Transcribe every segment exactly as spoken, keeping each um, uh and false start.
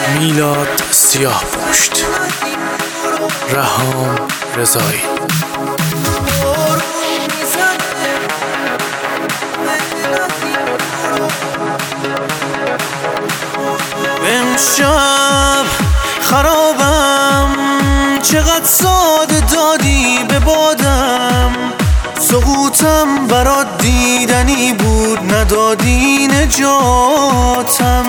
میلاد سیاه پشت، رهام رضایی. امشب خرابم، چقدر ساده دادی به بادم، سقوطم برات دیدنی بود، ندادی نجاتم.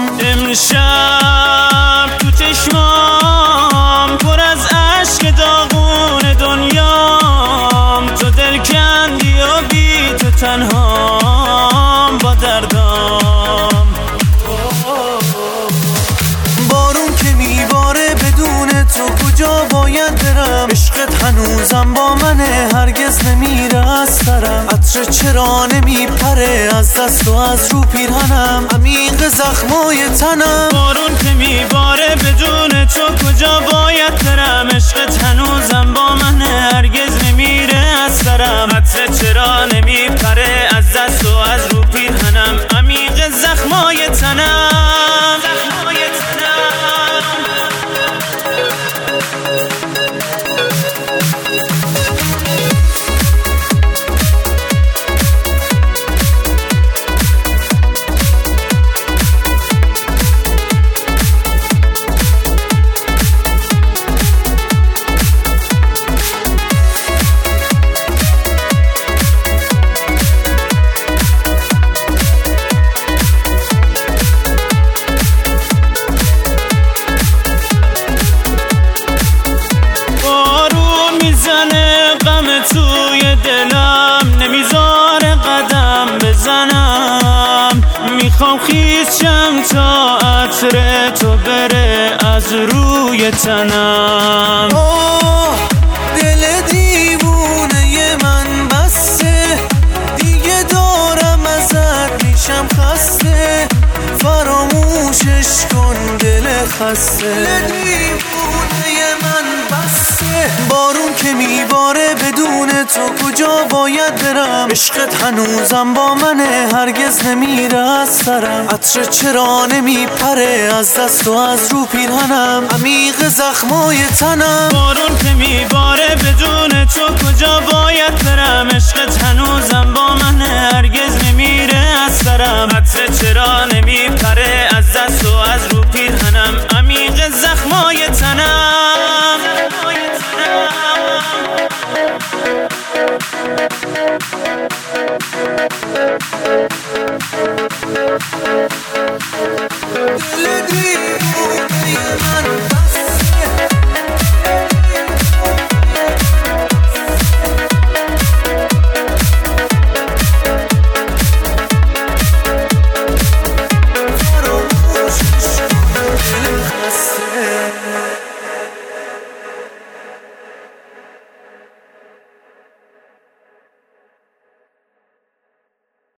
امشب تو چشمام پر از عشق داغون دنیام، تو دل کندی و بی تو تنهام با دردام. بارون که میباره بدون تو کجا باید برم، عشقت هنوزم با منه هرگز نمیره از سرم، عطر چرا نمیپره از دست و از رو پیرهنم، عمیق زخمای تنم. بارون که میباره بدون تو کجا باید برم، عشقت هنوزم با منه هرگز نمیره از سرم، عطر چرا نمیپره از دست و از رو پیرهنم، عمیق زخمای تنم. زخمای تنم. توی دلم نمیذاره قدم بزنم، میخوام خیس شم تا عطر تو بره از روی تنم. اوه دل دیوونه من بسته، دیگه دارم ازت میشم خسته، فراموشش کن دل خسته. دل دیوونه من بسته، بارون که میباره بدون تو کجا باید برم، عشقت هنوزم با منه هرگز نمیره از سرم، عطر چرا نمیپره از دست و از رو پیرهنم، عمیق زخمای تنم. بارون که میباره بدون تو کجا باید برم، عشقت هنوزم با منه هرگز نمیره از سرم، عطر چرا نمیپره از دست و از رو پیرهنم، عمیق زخمای تنم. دل دیوونه من